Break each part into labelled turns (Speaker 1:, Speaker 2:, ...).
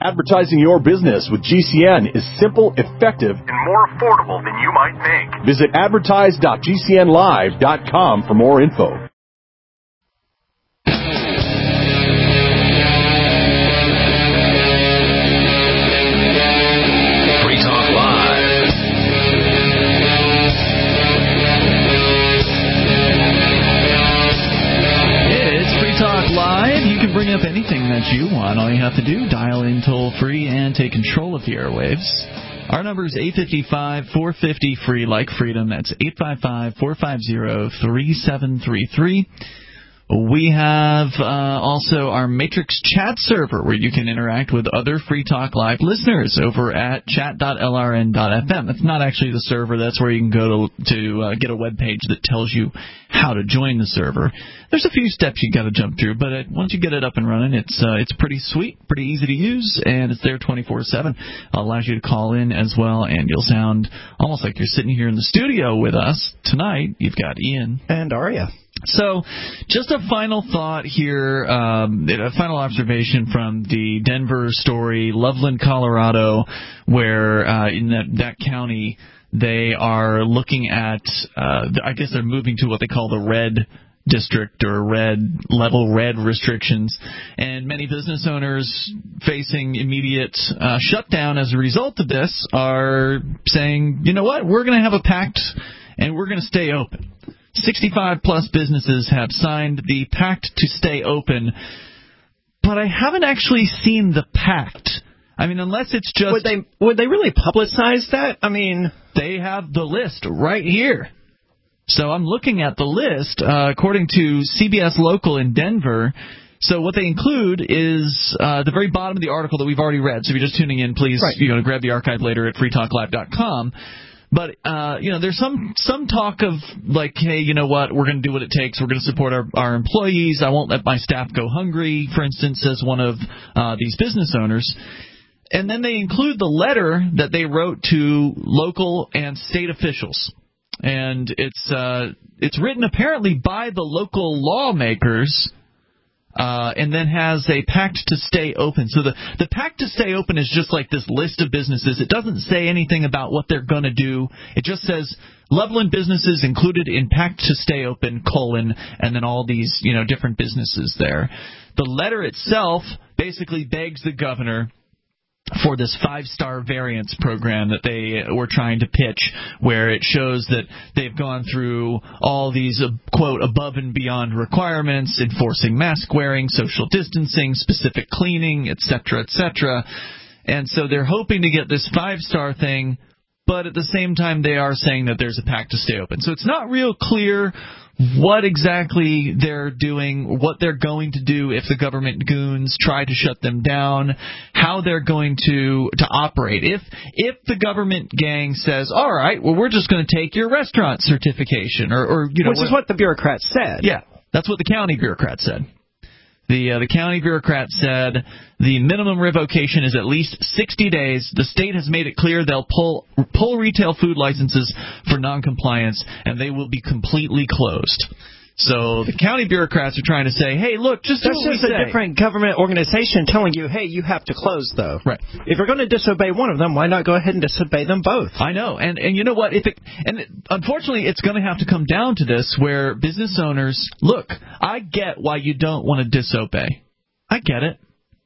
Speaker 1: Advertising your business with GCN is simple, effective, and more affordable than you might think. Visit advertise.gcnlive.com for more info.
Speaker 2: Free Talk Live.
Speaker 3: It's Free Talk Live. You can bring up anything that you want. All you have to do, dial in toll-free and take control of the airwaves. Our number is 855-450-FREE, like freedom. That's 855-450-3733. We have also our Matrix chat server where you can interact with other Free Talk Live listeners over at chat.lrn.fm. That's not actually the server. That's where you can go to get a web page that tells you how to join the server. There's a few steps you got to jump through, but once you get it up and running, it's pretty sweet, pretty easy to use, and it's there 24/7. It allows you to call in as well, and you'll sound almost like you're sitting here in the studio with us tonight. You've got Ian
Speaker 4: and Aria.
Speaker 3: So, just a final thought here, a final observation from the Denver story, Loveland, Colorado, where in that county they are looking at, I guess they're moving to what they call the red district or red restrictions, and many business owners facing immediate shutdown as a result of this are saying, you know what, we're going to have a pact and we're going to stay open. 65-plus businesses have signed the pact to stay open, but I haven't actually seen the pact. I mean, unless it's just...
Speaker 4: Would they really publicize that? I mean...
Speaker 3: They have the list right here. So I'm looking at the list, according to CBS Local in Denver. So what they include is the very bottom of the article that we've already read. So if you're just tuning in, please grab the archive later at freetalklive.com. But, there's some talk of, like, hey, you know what, we're going to do what it takes. We're going to support our employees. I won't let my staff go hungry, for instance, as one of these business owners. And then they include the letter that they wrote to local and state officials. And it's written apparently by the local lawmakers, and then has a pact to stay open. So the pact to stay open is just like this list of businesses. It doesn't say anything about what they're going to do. It just says Loveland businesses included in pact to stay open, and then all these, different businesses there. The letter itself basically begs the governor for this 5-star variance program that they were trying to pitch, where it shows that they've gone through all these, quote, above and beyond requirements, enforcing mask wearing, social distancing, specific cleaning, et cetera, and so they're hoping to get this 5-star thing, but at the same time they are saying that there's a pact to stay open. So it's not real clear what exactly they're doing, what they're going to do if the government goons try to shut them down, how they're going to operate. If the government gang says, all right, well, we're just going to take your restaurant certification, or
Speaker 4: which is what the bureaucrats said.
Speaker 3: Yeah, that's what the county bureaucrats said. The county bureaucrat said the minimum revocation is at least 60 days. The state has made it clear they'll pull retail food licenses for noncompliance, and they will be completely closed. So the county bureaucrats are trying to say, hey, look, just do what we say.
Speaker 4: That's just a different government organization telling you, hey, you have to close, though.
Speaker 3: Right.
Speaker 4: If you're going to disobey one of them, why not go ahead and disobey them both?
Speaker 3: I know. And you know what? Unfortunately, it's going to have to come down to this, where business owners, look, I get why you don't want to disobey. I get it.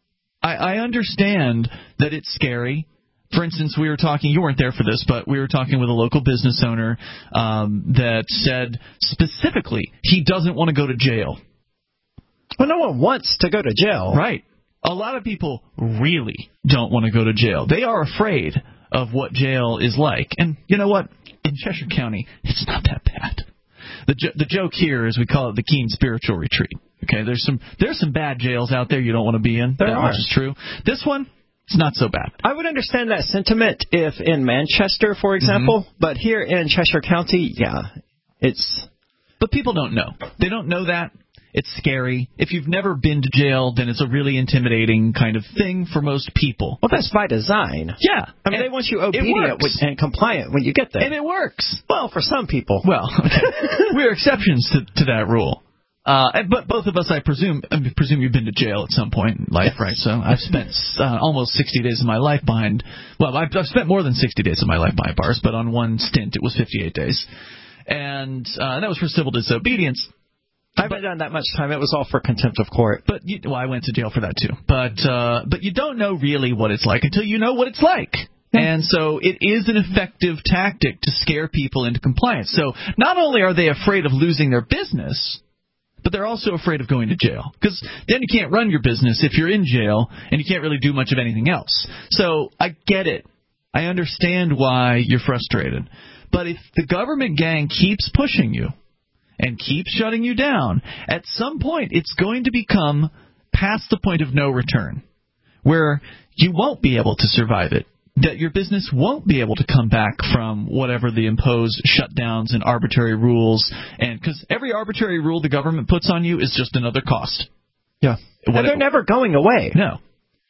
Speaker 3: I understand that it's scary. For instance, we were talking, you weren't there for this, but we were talking with a local business owner that said specifically he doesn't want to go to jail.
Speaker 4: Well, no one wants to go to jail.
Speaker 3: Right. A lot of people really don't want to go to jail. They are afraid of what jail is like. And you know what? In Cheshire County, it's not that bad. The joke here is we call it the Keene Spiritual Retreat. Okay, there's some bad jails out there you don't want to be in.
Speaker 4: There are.
Speaker 3: Which is true. This one, it's not so bad.
Speaker 4: I would understand that sentiment if in Manchester, for example, but here in Cheshire County, yeah, it's...
Speaker 3: But people don't know. They don't know that. It's scary. If you've never been to jail, then it's a really intimidating kind of thing for most people.
Speaker 4: Well, that's by design.
Speaker 3: Yeah.
Speaker 4: I mean, they want you obedient and compliant when you get there.
Speaker 3: And it works.
Speaker 4: Well, for some people.
Speaker 3: Well, we're exceptions to that rule. but both of us, I presume you've been to jail at some point in life, right? So I've spent almost 60 days of my life behind. Well, I've spent more than 60 days of my life behind bars, but on one stint it was 58 days, and that was for civil disobedience.
Speaker 4: I haven't done that much time. It was all for contempt of court.
Speaker 3: But I went to jail for that too. But you don't know really what it's like until you know what it's like. And so it is an effective tactic to scare people into compliance. So not only are they afraid of losing their business, but they're also afraid of going to jail. Because then you can't run your business if you're in jail, and you can't really do much of anything else. So I get it. I understand why you're frustrated. But if the government gang keeps pushing you and keeps shutting you down, at some point it's going to become past the point of no return, where you won't be able to survive it. That your business won't be able to come back from whatever the imposed shutdowns and arbitrary rules, and because every arbitrary rule the government puts on you is just another cost.
Speaker 4: Yeah, and they're never going away.
Speaker 3: No.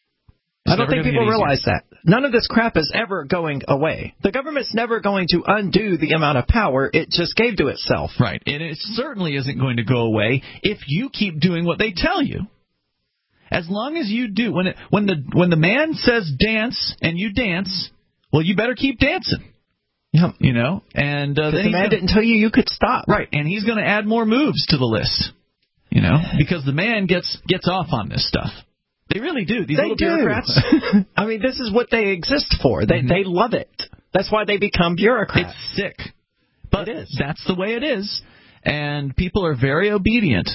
Speaker 4: I don't think people realize that. None of this crap is ever going away. The government's never going to undo the amount of power it just gave to itself.
Speaker 3: Right, and it certainly isn't going to go away if you keep doing what they tell you. As long as you do, when the man says dance and you dance, well, you better keep dancing.
Speaker 4: Yep.
Speaker 3: You know, and then
Speaker 4: the man didn't tell you could stop.
Speaker 3: Right, and he's going to add more moves to the list. You know, because the man gets off on this stuff. They really do. These little bureaucrats.
Speaker 4: I mean, this is what they exist for. They love it. That's why they become bureaucrats.
Speaker 3: It's sick, but
Speaker 4: it is.
Speaker 3: That's the way it is, and people are very obedient.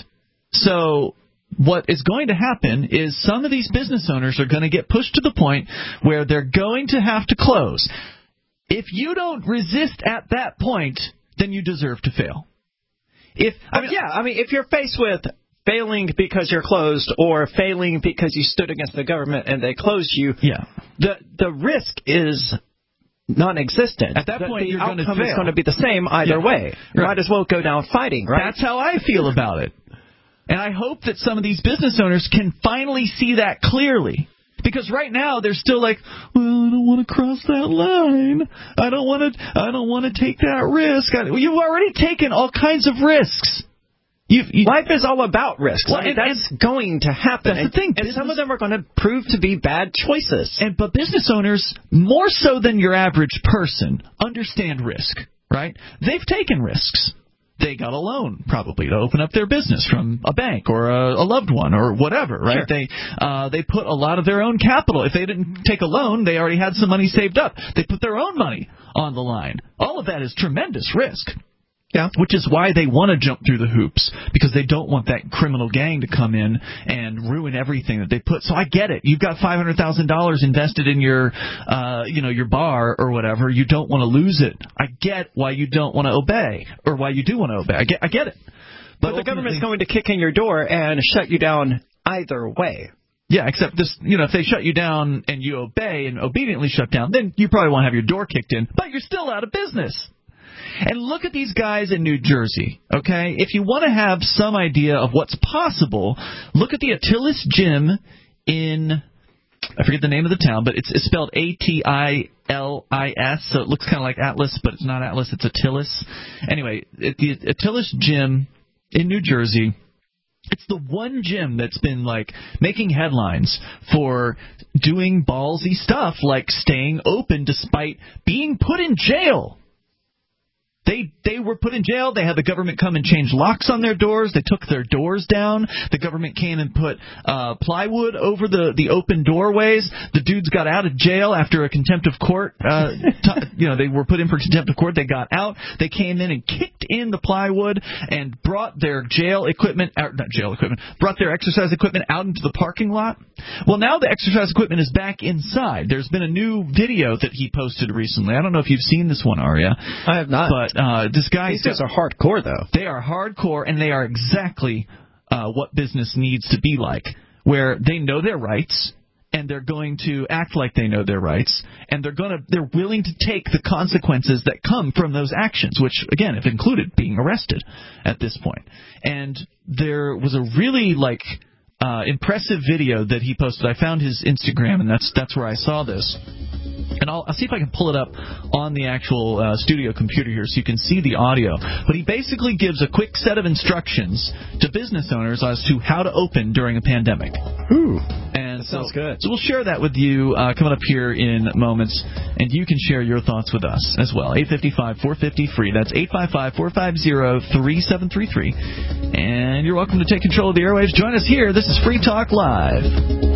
Speaker 3: So what is going to happen is some of these business owners are going to get pushed to the point where they're going to have to close. If you don't resist at that point, then you deserve to fail. If you're faced with failing because you're closed or failing because you stood against the government and they closed you, the risk is non-existent. At that point, you're going to fail.
Speaker 4: The outcome is going to be the same either way. You might as well go down fighting, right?
Speaker 3: That's how I feel about it. And I hope that some of these business owners can finally see that clearly. Because right now they're still like, well, I don't want to cross that line. I don't want to take that risk. You've already taken all kinds of risks.
Speaker 4: Life is all about risks.
Speaker 3: Well,
Speaker 4: that's going to happen.
Speaker 3: That's the thing.
Speaker 4: And some of them are going to prove to be bad choices.
Speaker 3: But business owners, more so than your average person, understand risk, right? They've taken risks. They got a loan, probably, to open up their business from a bank or a loved one or whatever, right? Sure. They put a lot of their own capital. If they didn't take a loan, they already had some money saved up. They put their own money on the line. All of that is tremendous risk. Yeah. Which is why they want to jump through the hoops, because they don't want that criminal gang to come in and ruin everything that they put. So I get it. You've got $500,000 invested in your bar or whatever. You don't want to lose it. I get why you don't want to obey, or why you do want to obey. I get it.
Speaker 4: But the government's going to kick in your door and shut you down either way.
Speaker 3: Yeah, except this, if they shut you down and you obey and obediently shut down, then you probably won't have your door kicked in, but you're still out of business. And look at these guys in New Jersey, okay? If you want to have some idea of what's possible, look at the Attilis Gym in, I forget the name of the town, but it's spelled Attilis, so it looks kind of like Atlas, but it's not Atlas, it's Attilis. Anyway, the Attilis Gym in New Jersey, it's the one gym that's been, making headlines for doing ballsy stuff, like staying open despite being put in jail. They were put in jail. They had the government come and change locks on their doors. They took their doors down. The government came and put plywood over the open doorways. The dudes got out of jail after a contempt of court. They were put in for contempt of court. They got out. They came in and kicked in the plywood and brought their brought their exercise equipment out into the parking lot. Well, now the exercise equipment is back inside. There's been a new video that he posted recently. I don't know if you've seen this one, Arya.
Speaker 4: I have not.
Speaker 3: But this guy...
Speaker 4: These guys are hardcore, though.
Speaker 3: They are hardcore, and they are exactly what business needs to be like, where they know their rights, and they're going to act like they know their rights, and they're willing to take the consequences that come from those actions, which, again, have included being arrested at this point. And there was a really, impressive video that he posted. I found his Instagram, and that's where I saw this. And I'll see if I can pull it up on the actual studio computer here so you can see the audio. But he basically gives a quick set of instructions to business owners as to how to open during a pandemic.
Speaker 5: Ooh.
Speaker 3: And
Speaker 5: that sounds good.
Speaker 3: So we'll share that with you coming up here in moments, and you can share your thoughts with us as well. 855-450-FREE. That's 855-450-3733. And you're welcome to take control of the airwaves. Join us here. This is Free Talk Live.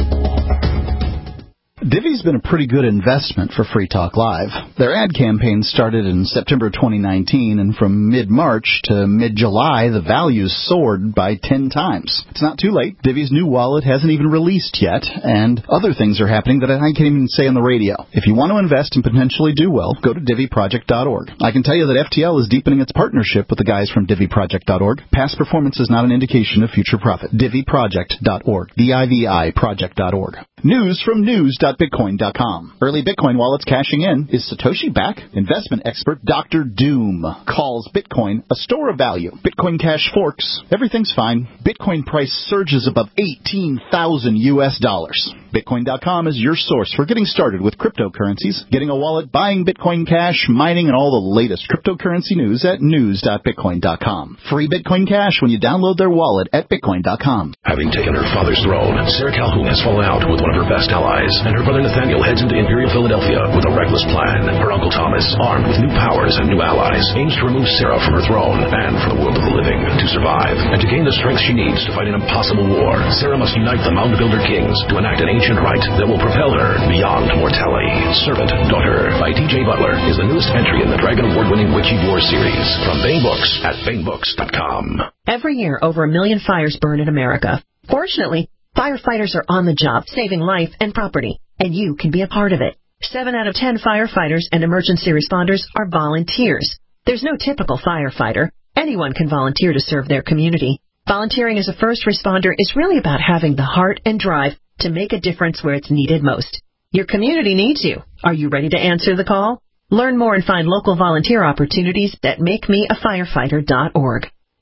Speaker 6: Divvy's been a pretty good investment for Free Talk Live. Their ad campaign started in September 2019, and from mid-March to mid-July, the values soared by 10 times. It's not too late. Divvy's new wallet hasn't even released yet, and other things are happening that I can't even say on the radio. If you want to invest and potentially do well, go to DivvyProject.org. I can tell you that FTL is deepening its partnership with the guys from DivvyProject.org. Past performance is not an indication of future profit. DivvyProject.org. DIVI Project.org. News from news.bitcoin.com. Early Bitcoin wallets cashing in. Is Satoshi back? Investment expert Dr. Doom calls Bitcoin a store of value. Bitcoin Cash forks. Everything's fine. Bitcoin price surges above $18,000. Bitcoin.com is your source for getting started with cryptocurrencies, getting a wallet, buying Bitcoin Cash, mining, and all the latest cryptocurrency news at news.bitcoin.com. Free Bitcoin Cash when you download their wallet at bitcoin.com.
Speaker 2: Having taken her father's throne, Sarah Calhoun has fallen out with one of her best allies, and her brother Nathaniel heads into Imperial Philadelphia with a reckless plan. Her uncle Thomas, armed with new powers and new allies, aims to remove Sarah from her throne and from the world of the living. To survive and to gain the strength she needs to fight an impossible war, Sarah must unite the Mound Builder Kings to enact an ancient rite that will propel her beyond mortality. Servant Daughter by T.J. Butler is the newest entry in the Dragon Award-winning Witchy War series from Baen Books at BaenBooks.com.
Speaker 7: Every year, over 1 million fires burn in America. Fortunately, firefighters are on the job, saving life and property, and you can be a part of it. 7 out of 10 firefighters and emergency responders are volunteers. There's no typical firefighter. Anyone can volunteer to serve their community. Volunteering as a first responder is really about having the heart and drive to make a difference where it's needed most. Your community needs you. Are you ready to answer the call? Learn more and find local volunteer opportunities at MakeMeAFirefighter.org.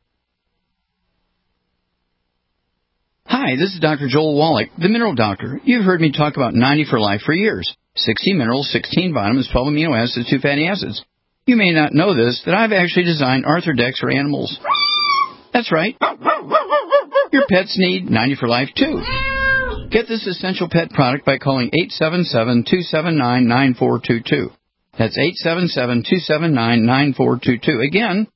Speaker 8: Hi, this is Dr. Joel Wallach, the Mineral Doctor. You've heard me talk about 90 for Life for years. 60 minerals, 16 vitamins, 12 amino acids, 2 fatty acids. You may not know this, that I've actually designed Arthrodex for animals. That's right. Your pets need 90 for Life, too. Get this essential pet product by calling 877-279-9422. That's 877-279-9422. Again,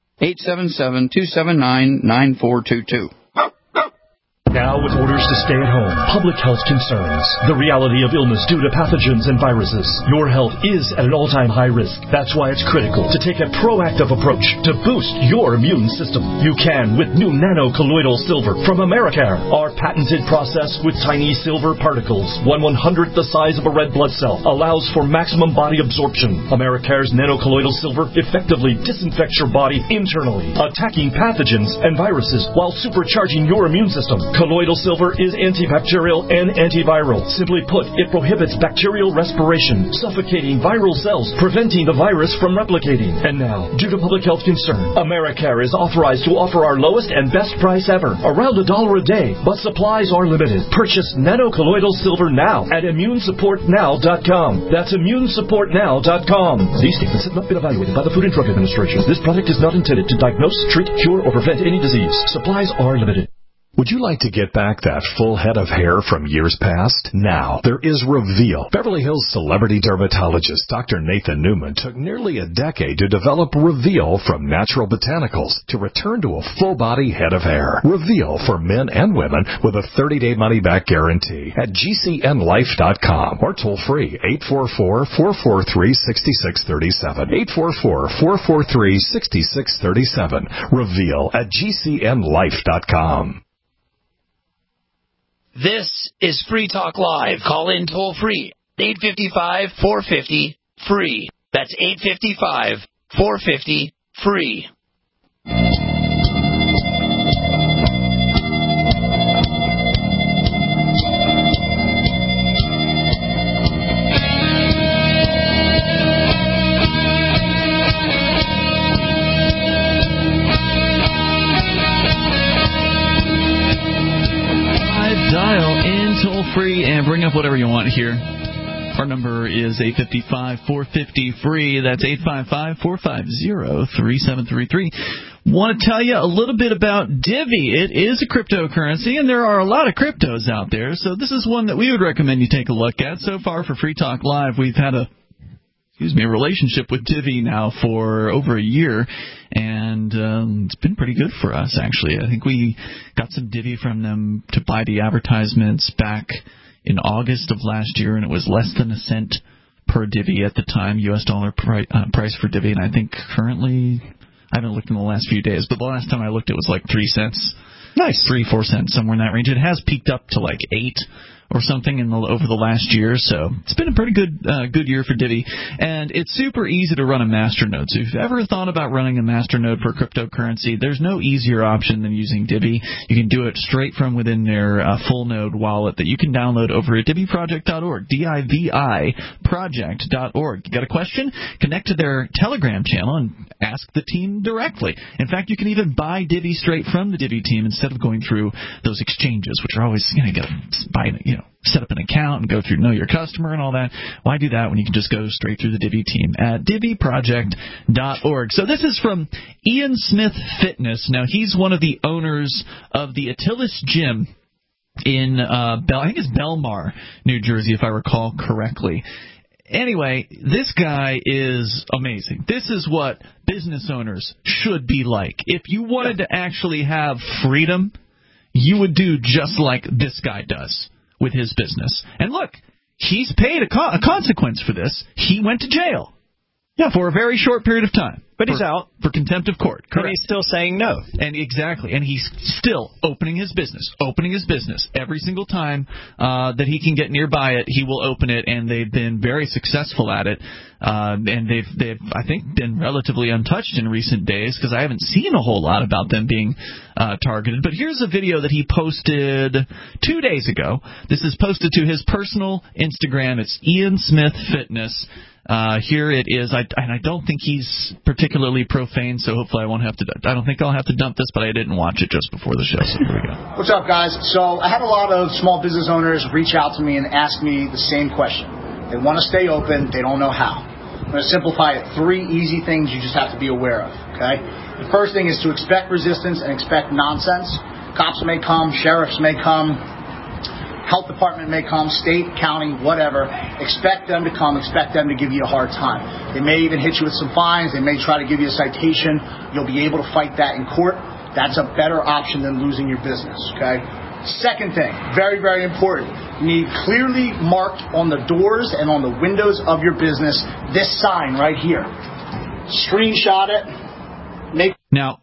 Speaker 8: 877-279-9422.
Speaker 1: Now, with orders to stay at home, public health concerns, the reality of illness due to pathogens and viruses, your health is at an all-time high risk. That's why it's critical to take a proactive approach to boost your immune system. You can with new nano-colloidal silver from Americare. Our patented process with tiny silver particles, 1/100th the size of a red blood cell, allows for maximum body absorption. Americare's nano-colloidal silver effectively disinfects your body internally, attacking pathogens and viruses while supercharging your immune system. Colloidal silver is antibacterial and antiviral. Simply put, it prohibits bacterial respiration, suffocating viral cells, preventing the virus from replicating. And now, due to public health concern, Americare is authorized to offer our lowest and best price ever, around $1 a day. But supplies are limited. Purchase nano-colloidal silver now at ImmuneSupportNow.com. That's ImmuneSupportNow.com. These statements have not been evaluated by the Food and Drug Administration. This product is not intended to diagnose, treat, cure, or prevent any disease. Supplies are limited.
Speaker 5: Would you like to get back that full head of hair from years past? Now, there is Reveal. Beverly Hills celebrity dermatologist Dr. Nathan Newman took nearly a decade to develop Reveal from natural botanicals to return to a full-body head of hair. Reveal for men and women with a 30-day money-back guarantee at GCNlife.com or toll-free 844-443-6637. 844-443-6637. Reveal at GCNlife.com.
Speaker 9: This is Free Talk Live. Call in toll free. 855-450-FREE. That's 855-450-FREE.
Speaker 3: Dial in toll free and bring up whatever you want here. Our number is 855-450-FREE. That's 855-450-3733. Want to tell you a little bit about Divvy. It is a cryptocurrency, and there are a lot of cryptos out there, so this is one that we would recommend you take a look at. So far for Free Talk Live, we've had a relationship with Divvy now for over a year, and it's been pretty good for us, actually. I think we got some Divvy from them to buy the advertisements back in August of last year, and it was less than a cent per Divvy at the time, U.S. dollar price for Divvy, and I think currently, I haven't looked in the last few days, but the last time I looked it was like 3 cents. Nice. 3-4 cents, somewhere in that range. It has peaked up to like 8 or something over the last year, so it's been a pretty good year for Divvy. And it's super easy to run a masternode. So if you've ever thought about running a masternode for cryptocurrency, there's no easier option than using Divvy. You can do it straight from within their full node wallet that you can download over at DivvyProject.org, DIVI project.org. You got a question? Connect to their Telegram channel and ask the team directly. In fact, you can even buy Divvy straight from the Divvy team instead of going through those exchanges, which are always, you got to buy, set up an account and go through Know Your Customer and all that. Why do that when you can just go straight through the Divvy team at DivvyProject.org? So this is from Ian Smith Fitness. Now, he's one of the owners of the Atilis Gym in, I think it's Belmar, New Jersey, if I recall correctly. Anyway, this guy is amazing. This is what business owners should be like. If you wanted to actually have freedom, you would do just like this guy does with his business. And look, he's paid a consequence for this. He went to jail for a very short period of time.
Speaker 4: But he's out.
Speaker 3: For contempt of court. Correct.
Speaker 4: And he's still saying no.
Speaker 3: And exactly. And he's still opening his business. Every single time that he can get nearby it, he will open it, and they've been very successful at it. And they've, I think, been relatively untouched in recent days, because I haven't seen a whole lot about them being targeted. But here's a video that he posted 2 days ago. This is posted to his personal Instagram. It's Ian Smith Fitness. Here it is. I don't think he's particularly profane, so hopefully I don't think I'll have to dump this, but I didn't watch it just before the show, so here we go.
Speaker 10: What's up, guys? So I had a lot of small business owners reach out to me and ask me the same question. They want to stay open. They don't know how. I'm going to simplify it. 3 easy things you just have to be aware of, okay? The first thing is to expect resistance and expect nonsense. Cops may come. Sheriffs may come. Health department may come, state, county, whatever. Expect them to come. Expect them to give you a hard time. They may even hit you with some fines. They may try to give you a citation. You'll be able to fight that in court. That's a better option than losing your business, okay? Second thing, very, very important. You need clearly marked on the doors and on the windows of your business this sign right here. Screenshot it.
Speaker 3: Now,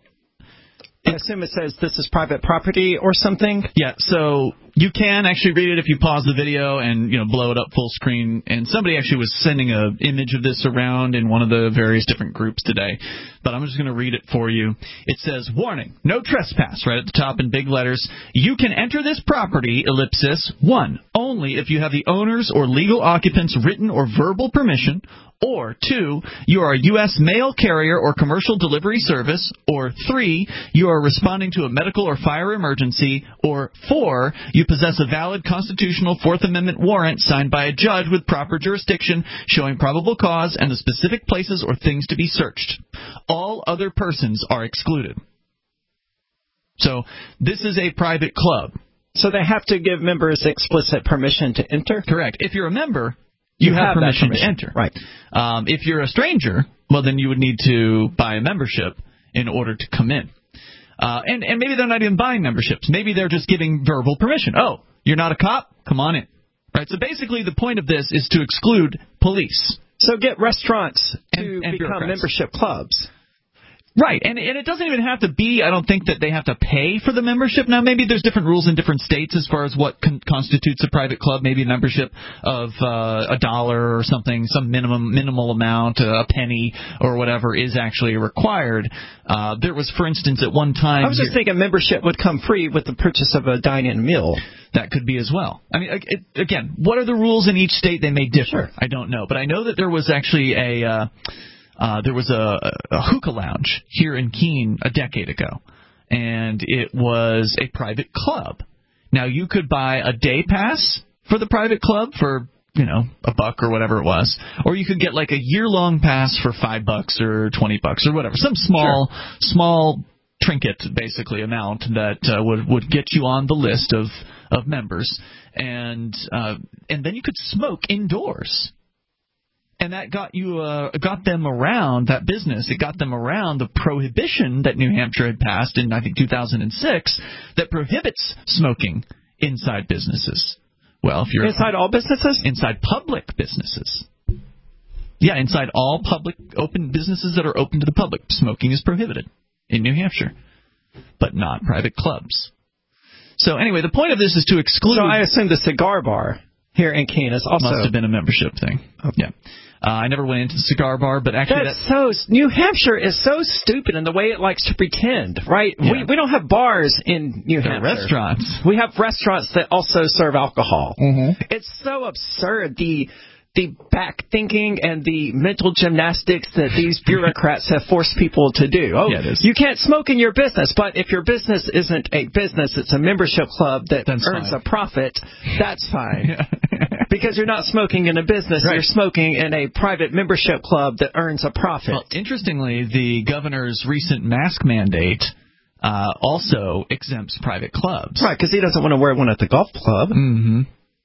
Speaker 4: I assume it says this is private property or something?
Speaker 3: Yeah, so you can actually read it if you pause the video and blow it up full screen. And somebody actually was sending an image of this around in one of the various different groups today. But I'm just going to read it for you. It says, warning, no trespass, right at the top in big letters. You can enter this property, ellipsis, 1, only if you have the owner's or legal occupant's written or verbal permission, or 2, you are a U.S. mail carrier or commercial delivery service, or 3, you are responding to a medical or fire emergency, or 4, you possess a valid constitutional Fourth Amendment warrant signed by a judge with proper jurisdiction showing probable cause and the specific places or things to be searched. All other persons are excluded. So this is a private club.
Speaker 4: So they have to give members explicit permission to enter?
Speaker 3: Correct. If you're a member, you have permission to enter.
Speaker 4: Right.
Speaker 3: If you're a stranger, well, then you would need to buy a membership in order to come in. And maybe they're not even buying memberships. Maybe they're just giving verbal permission. Oh, you're not a cop? Come on in. Right. So basically the point of this is to exclude police.
Speaker 4: So get restaurants to
Speaker 3: and
Speaker 4: become membership clubs.
Speaker 3: Right, and it doesn't even have to be, I don't think that they have to pay for the membership. Now, maybe there's different rules in different states as far as what constitutes a private club. Maybe a membership of $1 or something, some minimal amount, a penny or whatever is actually required. There was, for instance, at one time...
Speaker 4: I was just thinking membership would come free with the purchase of a dine-in meal.
Speaker 3: That could be as well. I mean, again, what are the rules in each state? They may differ. Sure. I don't know. But I know that there was actually a hookah lounge here in Keene a decade ago, and it was a private club. Now, you could buy a day pass for the private club for $1 or whatever it was, or you could get like a year-long pass for $5 or $20 or whatever, some small trinket, basically, amount that would get you on the list of members, and then you could smoke indoors. And that got them around that business. It got them around the prohibition that New Hampshire had passed in, I think, 2006 that prohibits smoking inside businesses. Well, if you're
Speaker 4: inside all businesses?
Speaker 3: Inside public businesses. Yeah, inside all public open businesses that are open to the public, smoking is prohibited in New Hampshire, but not private clubs. So anyway, the point of this is to exclude.
Speaker 4: So I assume the cigar bar here in Keene is also
Speaker 3: must have been a membership thing. Okay. Yeah. I never went into the cigar bar, but actually
Speaker 4: New Hampshire is so stupid in the way it likes to pretend, right? Yeah. We don't have bars in New Hampshire.
Speaker 3: Restaurants.
Speaker 4: We have restaurants that also serve alcohol.
Speaker 3: Mm-hmm.
Speaker 4: It's so absurd, the back thinking and the mental gymnastics that these bureaucrats have forced people to do. Oh, yeah, you can't smoke in your business, but if your business isn't a business, it's a membership club that earns a profit, that's fine. Because you're not smoking in a business, right. You're smoking in a private membership club that earns a profit.
Speaker 3: Well, interestingly, the governor's recent mask mandate also exempts private clubs.
Speaker 4: Right, because he doesn't want to wear one at the golf club.
Speaker 3: Mm-hmm.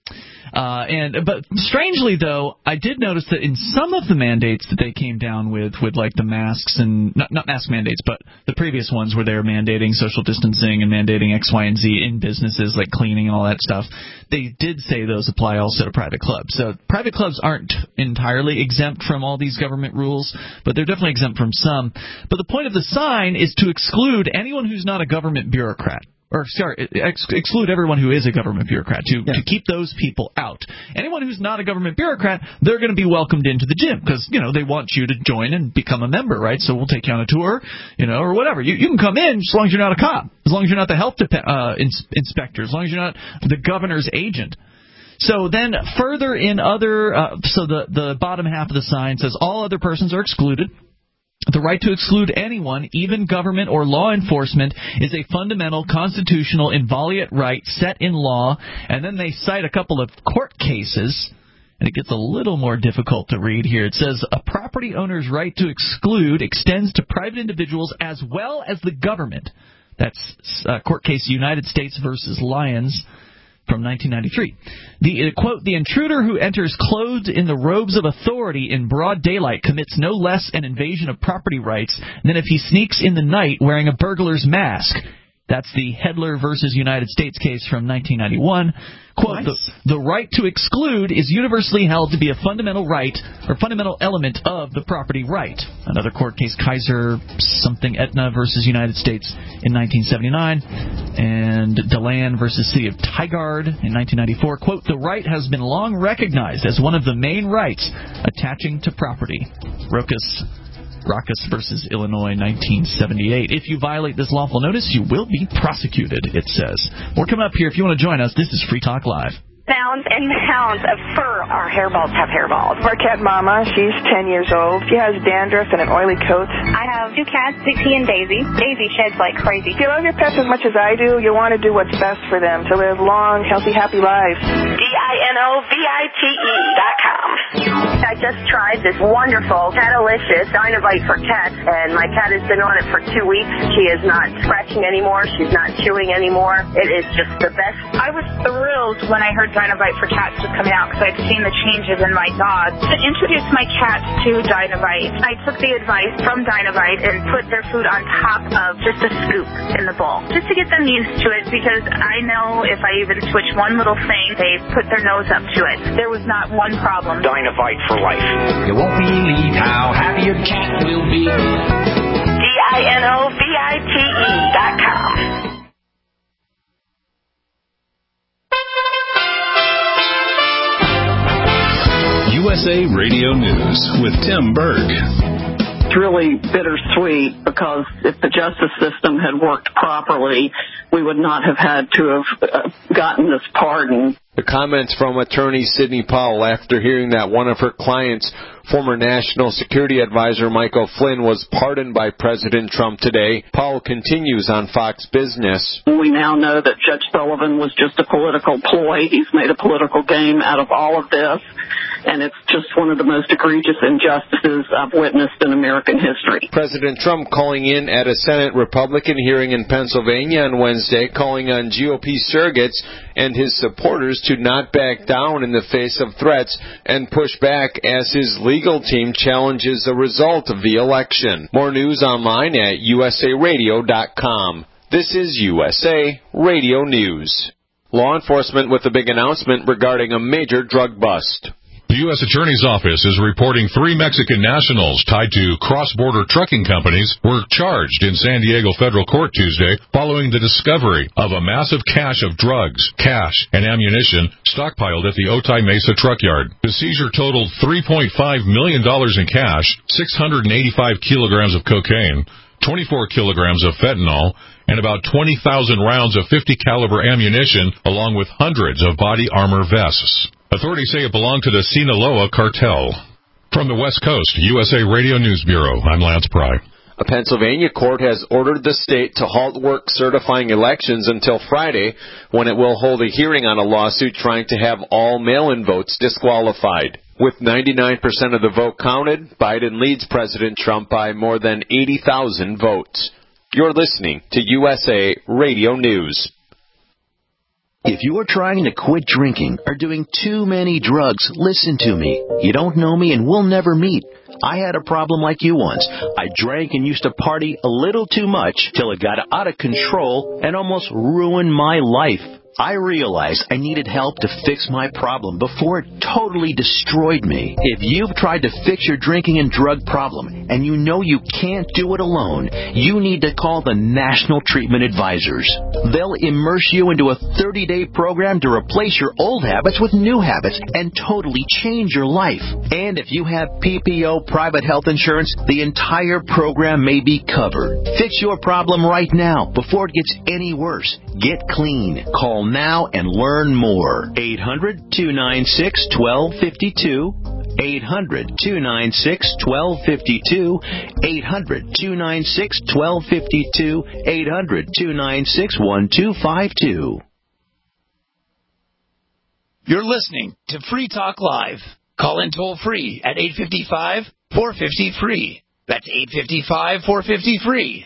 Speaker 3: But strangely, though, I did notice that in some of the mandates that they came down with like the masks and not mask mandates, but the previous ones where they were mandating social distancing and mandating X, Y, and Z in businesses like cleaning and all that stuff, they did say those apply also to private clubs. So private clubs aren't entirely exempt from all these government rules, but they're definitely exempt from some. But the point of the sign is to exclude anyone who's not a government bureaucrat. Or, sorry, exclude everyone who is a government bureaucrat, to keep those people out. Anyone who's not a government bureaucrat, they're going to be welcomed into the gym because, they want you to join and become a member, right? So we'll take you on a tour, or whatever. You can come in as long as you're not a cop, as long as you're not the health inspector, as long as you're not the governor's agent. So then further in other, so the bottom half of the sign says all other persons are excluded. The right to exclude anyone, even government or law enforcement, is a fundamental constitutional inviolate right set in law. And then they cite a couple of court cases, and it gets a little more difficult to read here. It says, a property owner's right to exclude extends to private individuals as well as the government. That's court case United States versus Lyons from 1993. Quote, the intruder who enters clothed in the robes of authority in broad daylight commits no less an invasion of property rights than if he sneaks in the night wearing a burglar's mask. That's the Hedler versus United States case from 1991. Quote, nice. The right to exclude is universally held to be a fundamental right or fundamental element of the property right. Another court case, Kaiser something Aetna versus United States in 1979. And Deland versus City of Tigard in 1994. Quote, the right has been long recognized as one of the main rights attaching to property. Rackus versus Illinois, 1978. If you violate this lawful notice, you will be prosecuted, it says. We're coming up here. If you want to join us, this is Free Talk Live.
Speaker 11: Mounds and mounds of fur. Our hairballs have hairballs.
Speaker 12: Our cat Mama, she's 10 years old. She has dandruff and an oily coat.
Speaker 11: I have two cats, Dixie and Daisy. Daisy sheds like crazy.
Speaker 12: If you love your pets as much as I do, you want to do what's best for them to live long, healthy, happy lives.
Speaker 11: DINOVITE.com. I just tried this wonderful Catalicious Dynovite for cats, and my cat has been on it for 2 weeks. She is not scratching anymore. She's not chewing anymore. It is just the best.
Speaker 13: I was thrilled when I heard Dynovite for cats was coming out because I'd seen the changes in my dog. To introduce my cats to Dynovite, I took the advice from Dynovite and put their food on top of just a scoop in the bowl, just to get them used to it, because I know if I even switch one little thing, they put their nose up to it. There was not one problem.
Speaker 14: Dynovite for life. You won't believe how happy your cat will be.
Speaker 11: DINOVITE.com.
Speaker 2: USA Radio News with Tim Berg.
Speaker 15: It's really bittersweet because if the justice system had worked properly, we would not have had to have gotten this pardon.
Speaker 16: The comments from attorney Sidney Powell after hearing that one of her clients Former National Security Advisor Michael Flynn was pardoned by President Trump today. Powell continues on Fox Business.
Speaker 15: We now know that Judge Sullivan was just a political ploy. He's made a political game out of all of this, and it's just one of the most egregious injustices I've witnessed in American history.
Speaker 16: President Trump calling in at a Senate Republican hearing in Pennsylvania on Wednesday, calling on GOP surrogates and his supporters to not back down in the face of threats and push back as his legal team challenges the result of the election. More news online at usaradio.com. This is USA Radio News. Law enforcement with a big announcement regarding a major drug bust.
Speaker 17: The U.S. Attorney's Office is reporting 3 Mexican nationals tied to cross-border trucking companies were charged in San Diego federal court Tuesday following the discovery of a massive cache of drugs, cash, and ammunition stockpiled at the Otay Mesa truck yard. The seizure totaled $3.5 million in cash, 685 kilograms of cocaine, 24 kilograms of fentanyl, and about 20,000 rounds of .50 caliber ammunition, along with hundreds of body armor vests. Authorities say it belonged to the Sinaloa cartel. From the West Coast, USA Radio News Bureau, I'm Lance Pry.
Speaker 16: A Pennsylvania court has ordered the state to halt work certifying elections until Friday, when it will hold a hearing on a lawsuit trying to have all mail-in votes disqualified. With 99% of the vote counted, Biden leads President Trump by more than 80,000 votes. You're listening to USA Radio News.
Speaker 18: If you are trying to quit drinking or doing too many drugs, listen to me. You don't know me and we'll never meet. I had a problem like you once. I drank and used to party a little too much till it got out of control and almost ruined my life. I realized I needed help to fix my problem before it totally destroyed me. If you've tried to fix your drinking and drug problem and you know you can't do it alone, you need to call the National Treatment Advisors. They'll immerse you into a 30-day program to replace your old habits with new habits and totally change your life. And if you have PPO private health insurance, the entire program may be covered. Fix your problem right now before it gets any worse. Get clean. Call now and learn more. 800-296-1252. 800-296-1252. 800-296-1252. 800-296-1252.
Speaker 9: You're listening to Free Talk Live. Call in toll free at 855-450-FREE. That's 855-450-FREE.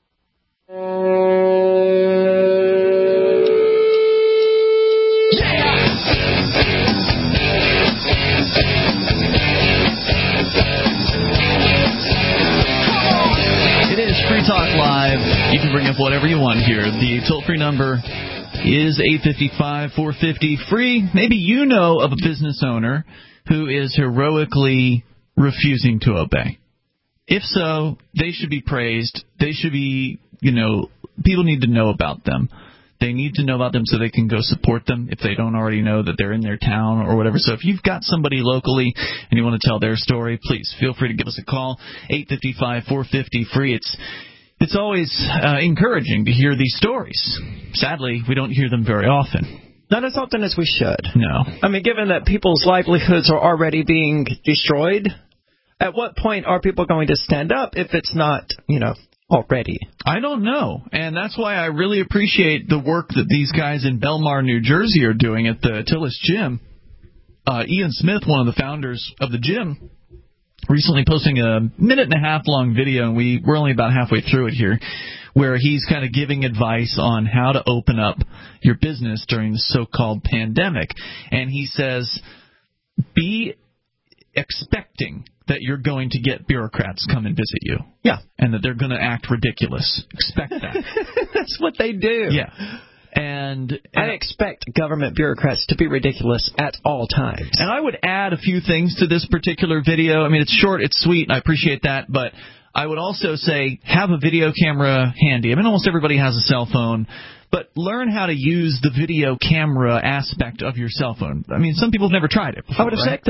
Speaker 3: Free Talk Live. You can bring up whatever you want here. The toll-free number is 855-450-FREE. Maybe you know of a business owner who is heroically refusing to obey. If so, they should be praised. They should be, people need to know about them. They need to know about them so they can go support them if they don't already know that they're in their town or whatever. So if you've got somebody locally and you want to tell their story, please feel free to give us a call, 855-450-FREE. It's always encouraging to hear these stories. Sadly, we don't hear them very often.
Speaker 4: Not as often as we should.
Speaker 3: No.
Speaker 4: I mean, given that people's livelihoods are already being destroyed, at what point are people going to stand up if it's not, already?
Speaker 3: I don't know, and that's why I really appreciate the work that these guys in Belmar, New Jersey are doing at the Tillis Gym. Ian Smith, one of the founders of the gym, recently posting a minute-and-a-half-long video, and we're only about halfway through it here, where he's kind of giving advice on how to open up your business during the so-called pandemic. And he says, be expecting that you're going to get bureaucrats come and visit you.
Speaker 4: Yeah.
Speaker 3: And that they're going to act ridiculous. Expect that.
Speaker 4: That's what they do.
Speaker 3: Yeah. And
Speaker 4: I expect government bureaucrats to be ridiculous at all times.
Speaker 3: And I would add a few things to this particular video. I mean, it's short, it's sweet, and I appreciate that, but I would also say have a video camera handy. I mean, almost everybody has a cell phone, but learn how to use the video camera aspect of your cell phone. I mean, some people have never tried it before,
Speaker 4: I would expect that.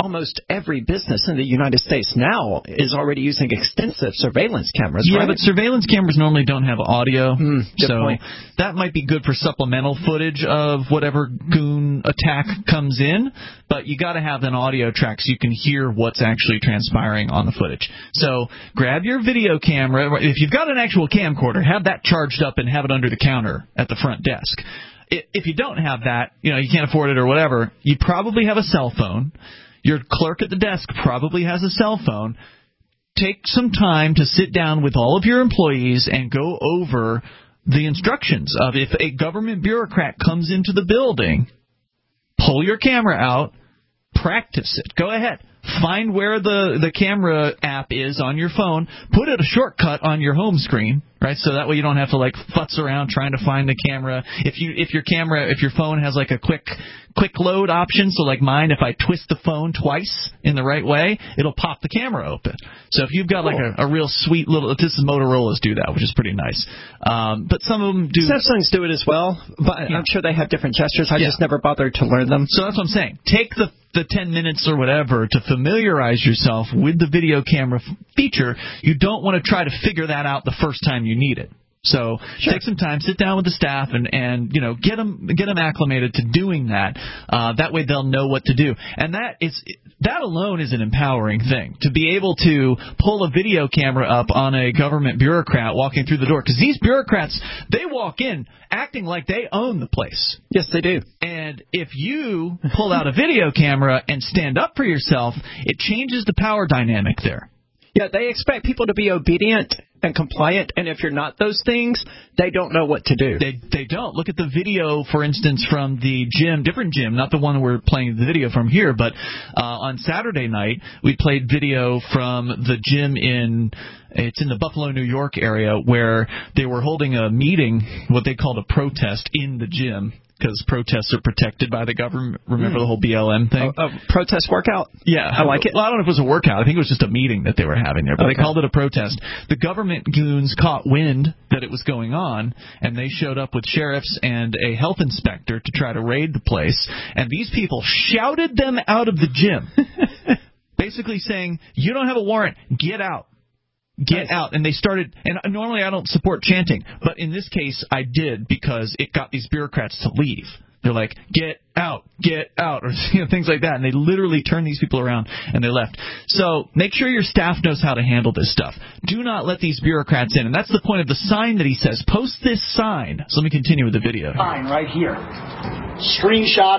Speaker 4: almost every business in the United States now is already using extensive surveillance cameras,
Speaker 3: yeah,
Speaker 4: right?
Speaker 3: but surveillance cameras normally don't have audio, so
Speaker 4: point.
Speaker 3: that might be good for supplemental footage of whatever goon attack comes in, but you got to have an audio track so you can hear what's actually transpiring on the footage. So grab your video camera. If you've got an actual camcorder, have that charged up and have it under the counter at the front desk. If you don't have that, you can't afford it or whatever, you probably have a cell phone. Your clerk at the desk probably has a cell phone. Take some time to sit down with all of your employees and go over the instructions of if a government bureaucrat comes into the building, pull your camera out, practice it. Go ahead. Find where the camera app is on your phone. Put it a shortcut on your home screen, right? So that way you don't have to futz around trying to find the camera. If your phone has a quick load option, so like mine, if I twist the phone twice in the right way, it'll pop the camera open. So if you've got a real sweet little, this is Motorola's do that, which is pretty nice. But some of them do.
Speaker 4: Samsungs do it as well, but I'm sure they have different gestures. I just never bothered to learn them.
Speaker 3: So that's what I'm saying. Take the 10 minutes or whatever to familiarize yourself with the video camera feature. You don't want to try to figure that out the first time you need it. So take some time, sit down with the staff, and get them acclimated to doing that. That way they'll know what to do, and that alone is an empowering thing, to be able to pull a video camera up on a government bureaucrat walking through the door. Because these bureaucrats, they walk in acting like they own the place.
Speaker 4: Yes, they do.
Speaker 3: And if you pull out a video camera and stand up for yourself, it changes the power dynamic there.
Speaker 4: Yeah, they expect people to be obedient and compliant, and if you're not those things, they don't know what to do.
Speaker 3: They don't. Look at the video, for instance, from the gym, different gym, not the one we're playing the video from here, but on Saturday night, we played video from the gym it's in the Buffalo, New York area, where they were holding a meeting, what they called a protest in the gym, because protests are protected by the government. Remember the whole BLM thing?
Speaker 4: A protest workout?
Speaker 3: Yeah.
Speaker 4: I like it.
Speaker 3: Well, I don't know if it was a workout. I think it was just a meeting that they were having there, but they called it a protest. The government goons caught wind that it was going on, and they showed up with sheriffs and a health inspector to try to raid the place, and these people shouted them out of the gym, basically saying, "You don't have a warrant. Get out. Get out." And they started, and normally I don't support chanting, but in this case I did, because it got these bureaucrats to leave. They're like, get out, or things like that. And they literally turned these people around, and they left. So make sure your staff knows how to handle this stuff. Do not let these bureaucrats in. And that's the point of the sign that he says. Post this sign. So let me continue with the video.
Speaker 10: Sign right here. Screenshot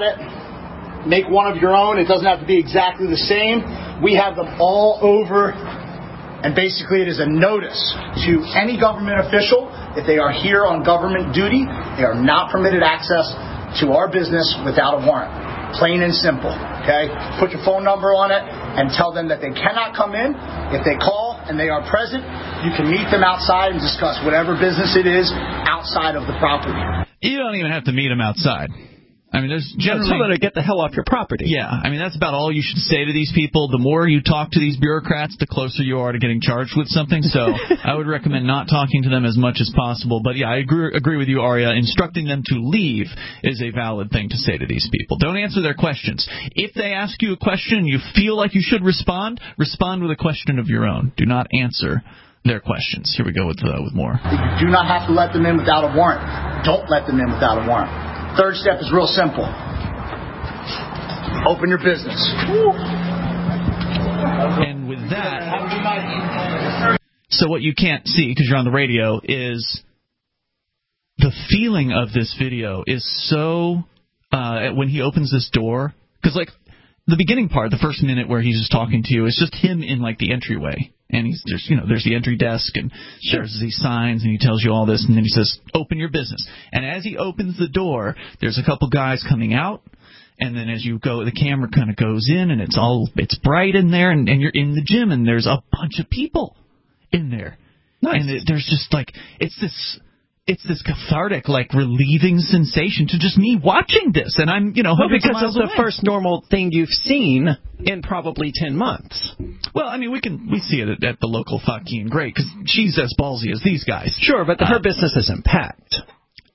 Speaker 10: it. Make one of your own. It doesn't have to be exactly the same. We have them all over. And basically it is a notice to any government official, if they are here on government duty, they are not permitted access to our business without a warrant. Plain and simple. Okay? Put your phone number on it and tell them that they cannot come in. If they call and they are present, you can meet them outside and discuss whatever business it is outside of the property.
Speaker 3: You don't even have to meet them outside. I mean, there's generally...
Speaker 4: Tell them to get the hell off your property.
Speaker 3: Yeah, I mean, that's about all you should say to these people. The more you talk to these bureaucrats, the closer you are to getting charged with something. So I would recommend not talking to them as much as possible. But, yeah, I agree with you, Arya. Instructing them to leave is a valid thing to say to these people. Don't answer their questions. If they ask you a question and you feel like you should respond with a question of your own. Do not answer their questions. Here we go with more.
Speaker 10: You do not have to let them in without a warrant. Don't let them in without a warrant. Third step is real simple. Open your business.
Speaker 3: And with that, so what you can't see because you're on the radio is the feeling of this video is so when he opens this door, because like the beginning part, the first minute where he's just talking to you, it's just him in like the entryway. And there's the entry desk, and there's these signs, and he tells you all this, and then he says, open your business. And as he opens the door, there's a couple guys coming out, and then as you go, the camera kind of goes in, and it's bright in there, and you're in the gym, and there's a bunch of people in there. Nice. And there's just like, it's this cathartic, like, relieving sensation to just me watching this. And I'm, hundreds of miles away.
Speaker 4: It's the first normal thing you've seen in probably 10 months.
Speaker 3: Well, I mean, we see it at the local Fauquion Great, because she's as ballsy as these guys.
Speaker 4: Sure, but her business isn't packed.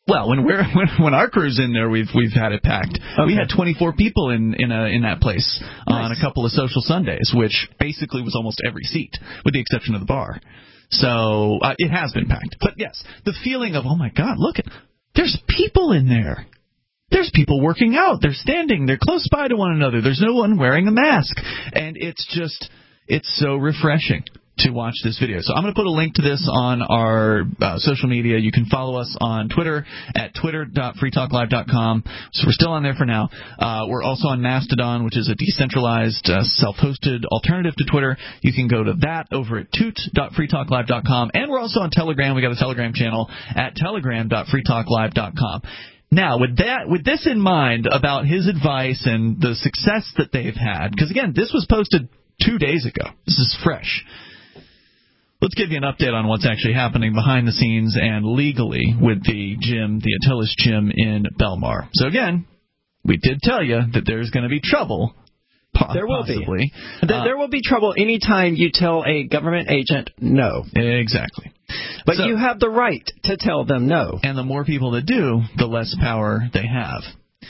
Speaker 3: Well, when our crew's in there, we've had it packed. Okay. We had 24 people in that place on a couple of social Sundays, which basically was almost every seat, with the exception of the bar. So it has been packed. But yes, the feeling of, oh my God, look, there's people in there. There's people working out. They're standing. They're close by to one another. There's no one wearing a mask, and it's so refreshing to watch this video. So I'm going to put a link to this on our social media. You can follow us on Twitter at twitter.freetalklive.com. So we're still on there for now. We're also on Mastodon, which is a decentralized, self-hosted alternative to Twitter. You can go to that over at toot.freetalklive.com. And we're also on Telegram. We got a Telegram channel at telegram.freetalklive.com. Now, with this in mind about his advice and the success that they've had, because, again, this was posted 2 days ago. This is fresh. Let's give you an update on what's actually happening behind the scenes and legally with the gym, the Atilis gym in Belmar. So, again, we did tell you that there's going to be trouble.
Speaker 4: There will be. There will be trouble anytime you tell a government agent no.
Speaker 3: Exactly.
Speaker 4: But you have the right to tell them no.
Speaker 3: And the more people that do, the less power they have.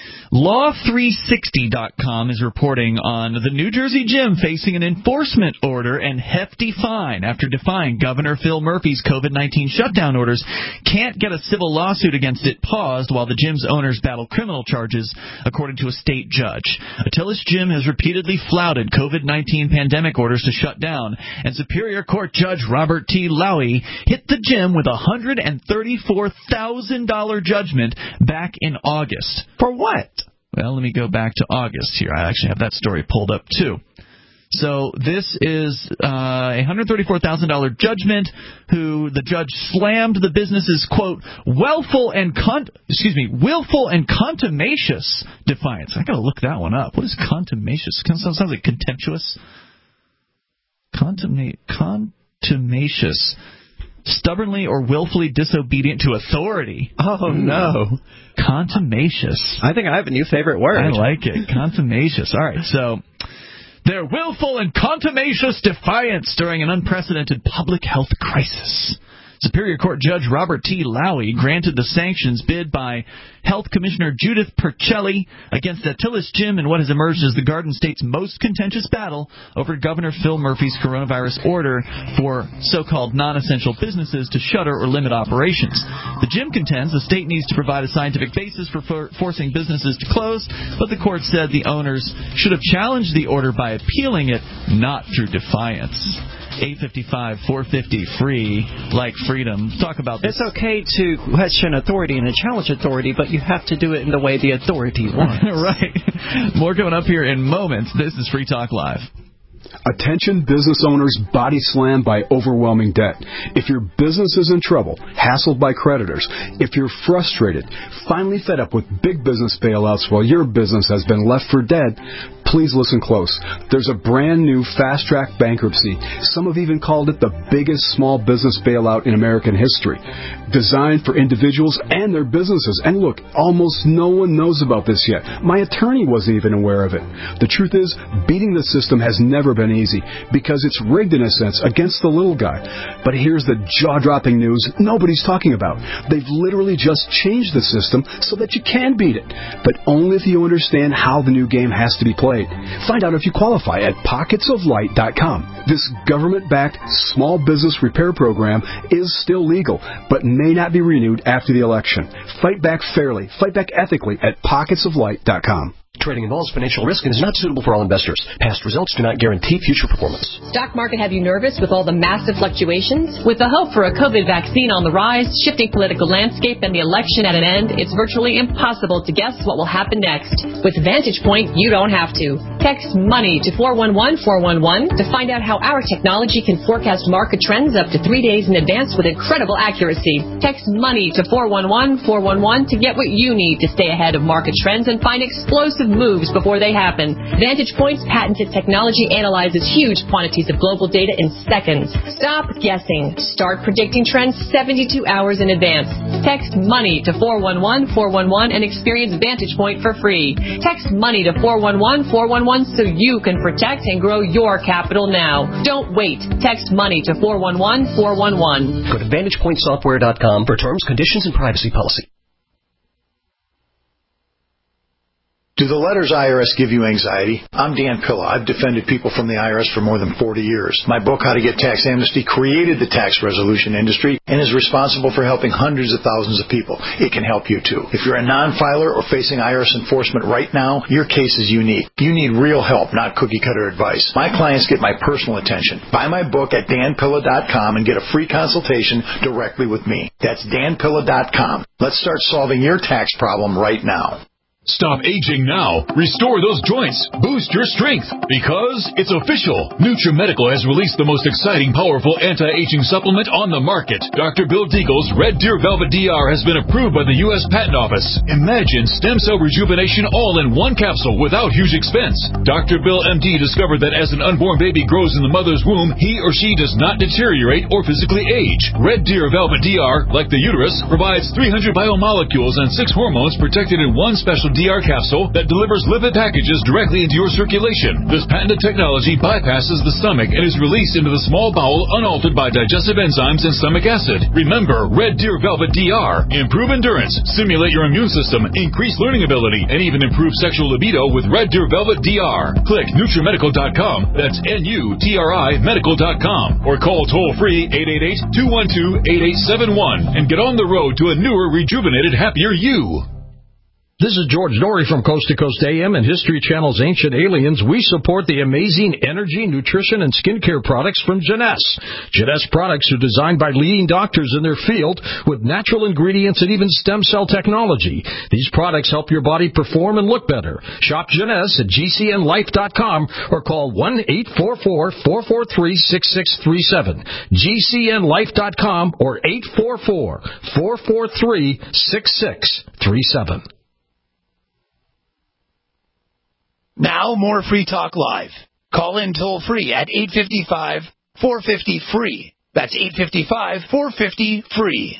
Speaker 3: Law360.com is reporting on the New Jersey gym facing an enforcement order and hefty fine after defying Governor Phil Murphy's COVID-19 shutdown orders. Can't get a civil lawsuit against it paused while the gym's owners battle criminal charges, according to a state judge. Atilis Gym has repeatedly flouted COVID-19 pandemic orders to shut down, and Superior Court Judge Robert T. Lowy hit the gym with a $134,000 judgment back in August.
Speaker 4: For what?
Speaker 3: Well, let me go back to August here. I actually have that story pulled up, too. So this is a $134,000 judgment who the judge slammed the business's, quote, willful and contumacious defiance. I got to look that one up. What is contumacious? Sounds like contemptuous. Contumacious. Stubbornly or willfully disobedient to authority.
Speaker 4: Oh, no.
Speaker 3: Contumacious.
Speaker 4: I think I have a new favorite word.
Speaker 3: I like it. Contumacious. All right, so their willful and contumacious defiance during an unprecedented public health crisis. Superior Court Judge Robert T. Lowy granted the sanctions bid by Health Commissioner Judith Percelli against Atilis Gym in what has emerged as the Garden State's most contentious battle over Governor Phil Murphy's coronavirus order for so-called non-essential businesses to shutter or limit operations. The gym contends the state needs to provide a scientific basis for forcing businesses to close, but the court said the owners should have challenged the order by appealing it, not through defiance. 855-450 free, like freedom. Talk about this.
Speaker 4: It's okay to question authority and to challenge authority, but you have to do it in the way the authority wants.
Speaker 3: Right. More coming up here in moments. This is Free Talk Live.
Speaker 19: Attention business owners body slammed by overwhelming debt. If your business is in trouble, hassled by creditors, if you're frustrated, finally fed up with big business bailouts while your business has been left for dead, please listen close. There's a brand new fast-track bankruptcy. Some have even called it the biggest small business bailout in American history. Designed for individuals and their businesses. And look, almost no one knows about this yet. My attorney wasn't even aware of it. The truth is, beating the system has never been easy because it's rigged in a sense against the little guy. But here's the jaw-dropping news nobody's talking about. They've literally just changed the system so that you can beat it, but only if you understand how the new game has to be played. Find out if you qualify at pocketsoflight.com. This government-backed small business repair program is still legal, but may not be renewed after the election. Fight back fairly, fight back ethically at pocketsoflight.com.
Speaker 20: Trading involves financial risk and is not suitable for all investors. Past results do not guarantee future performance.
Speaker 21: Stock market have you nervous with all the massive fluctuations? With the hope for a COVID vaccine on the rise, shifting political landscape, and the election at an end, it's virtually impossible to guess what will happen next. With Vantage Point, you don't have to. Text MONEY to 411-411 to find out how our technology can forecast market trends up to 3 days in advance with incredible accuracy. Text MONEY to 411-411 to get what you need to stay ahead of market trends and find explosive moves before they happen. Vantage Point's patented technology analyzes huge quantities of global data in seconds. Stop guessing. Start predicting trends 72 hours in advance. Text MONEY to 411-411 and experience Vantage Point for free. Text MONEY to 411-411 so you can protect and grow your capital now. Don't wait. Text MONEY to 411-411.
Speaker 20: Go to VantagePointSoftware.com for terms, conditions, and privacy policy.
Speaker 6: Do the letters IRS give you anxiety? I'm Dan Pilla. I've defended people from the IRS for more than 40 years. My book, How to Get Tax Amnesty, created the tax resolution industry and is responsible for helping hundreds of thousands of people. It can help you too. If you're a non-filer or facing IRS enforcement right now, your case is unique. You need real help, not cookie-cutter advice. My clients get my personal attention. Buy my book at danpilla.com and get a free consultation directly with me. That's danpilla.com. Let's start solving your tax problem right now.
Speaker 1: Stop aging now. Restore those joints. Boost your strength. Because it's official. NutriMedical has released the most exciting, powerful anti-aging supplement on the market. Dr. Bill Deagle's Red Deer Velvet DR has been approved by the U.S. Patent Office. Imagine stem cell rejuvenation all in one capsule without huge expense. Dr. Bill MD discovered that as an unborn baby grows in the mother's womb, he or she does not deteriorate or physically age. Red Deer Velvet DR, like the uterus, provides 300 biomolecules and 6 hormones protected in one special DR capsule that delivers lipid packages directly into your circulation. This patented technology bypasses the stomach and is released into the small bowel unaltered by digestive enzymes and stomach acid. Remember, Red Deer Velvet DR. Improve endurance, stimulate your immune system, increase learning ability, and even improve sexual libido with Red Deer Velvet DR. Click NutriMedical.com. That's NUTRI Medical.com. Or call toll-free 888-212-8871 and get on the road to a newer, rejuvenated, happier you.
Speaker 22: This is George Norrie from Coast to Coast AM and History Channel's Ancient Aliens. We support the amazing energy, nutrition, and skincare products from Jeunesse. Jeunesse products are designed by leading doctors in their field with natural ingredients and even stem cell technology. These products help your body perform and look better. Shop Jeunesse at GCNlife.com or call 1-844-443-6637. GCNlife.com or 844-443-6637.
Speaker 9: Now, more Free Talk Live. Call in toll-free at 855-450-FREE. That's 855-450-FREE.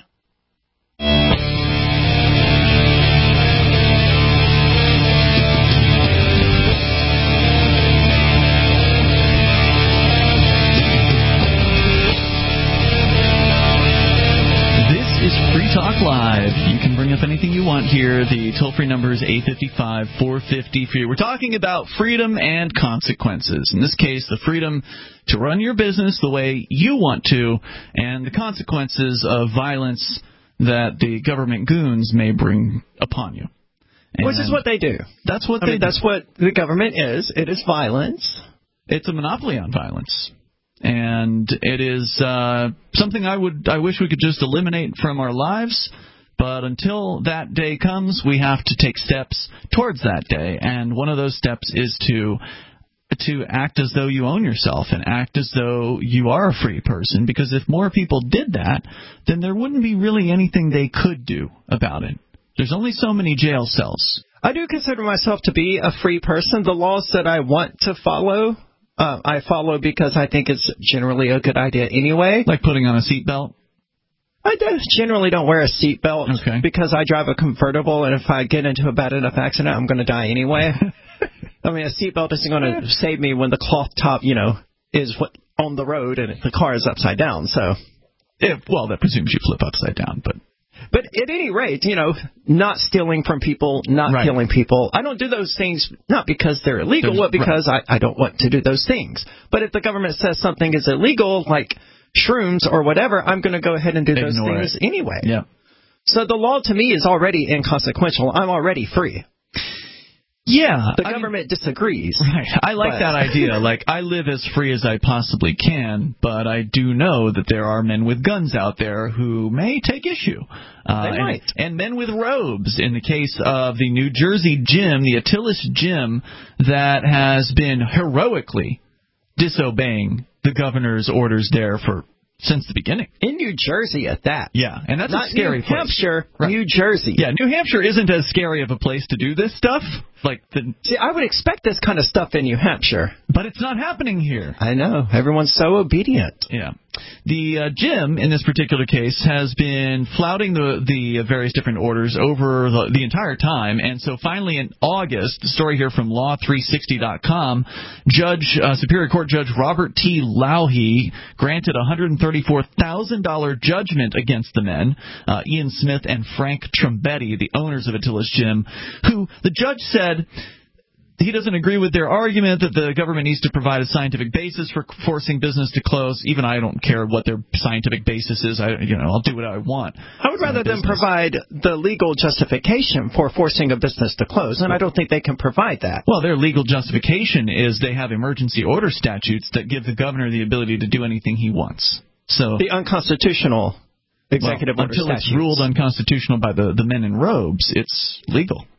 Speaker 3: Free Talk Live. You can bring up anything you want here. The toll-free number is 855-450-FREE. We're talking about freedom and consequences. In this case, the freedom to run your business the way you want to, and the consequences of violence that the government goons may bring upon you.
Speaker 4: And which is what they do.
Speaker 3: That's what they do.
Speaker 4: That's what the government is. It is violence.
Speaker 3: It's a monopoly on violence. And it is something I wish we could just eliminate from our lives. But until that day comes, we have to take steps towards that day. And one of those steps is to act as though you own yourself and act as though you are a free person. Because if more people did that, then there wouldn't be really anything they could do about it. There's only so many jail cells.
Speaker 4: I do consider myself to be a free person. The laws that I want to follow, I follow because I think it's generally a good idea anyway.
Speaker 3: Like putting on a seatbelt?
Speaker 4: I generally don't wear a seatbelt because I drive a convertible, and if I get into a bad enough accident, I'm going to die anyway. I mean, a seatbelt isn't going to save me when the cloth top, is on the road and the car is upside down. So,
Speaker 3: well, that presumes you flip upside down, but
Speaker 4: at any rate, not stealing from people, not killing people. I don't do those things not because they're illegal, but because I don't want to do those things. But if the government says something is illegal, like shrooms or whatever, I'm going to go ahead and do those things anyway.
Speaker 3: Yeah.
Speaker 4: So the law to me is already inconsequential. I'm already free.
Speaker 3: Yeah.
Speaker 4: The government disagrees.
Speaker 3: Right. I like that idea. Like, I live as free as I possibly can, but I do know that there are men with guns out there who may take issue.
Speaker 4: They might.
Speaker 3: And men with robes. In the case of the New Jersey gym, the Attilis gym, that has been heroically disobeying the governor's orders there since the beginning.
Speaker 4: In New Jersey at that.
Speaker 3: Yeah, and that's a scary place.
Speaker 4: New Hampshire, New Jersey.
Speaker 3: Yeah, New Hampshire isn't as scary of a place to do this stuff.
Speaker 4: See, I would expect this kind of stuff in New Hampshire.
Speaker 3: But it's not happening here.
Speaker 4: I know. Everyone's so obedient.
Speaker 3: Yeah. The gym, in this particular case, has been flouting the various different orders over the entire time, and so finally in August, the story here from Law360.com, Superior Court Judge Robert T. Lauhe granted a $134,000 judgment against the men, Ian Smith and Frank Trombetti, the owners of Attila's Gym, who the judge said he doesn't agree with their argument that the government needs to provide a scientific basis for forcing business to close. Even I don't care what their scientific basis is. I'll do what I want.
Speaker 4: I would rather them provide the legal justification for forcing a business to close, and I don't think they can provide that.
Speaker 3: Well, their legal justification is they have emergency order statutes that give the governor the ability to do anything he wants. So
Speaker 4: the unconstitutional executive order
Speaker 3: until
Speaker 4: statutes.
Speaker 3: It's ruled unconstitutional by the men in robes, it's legal.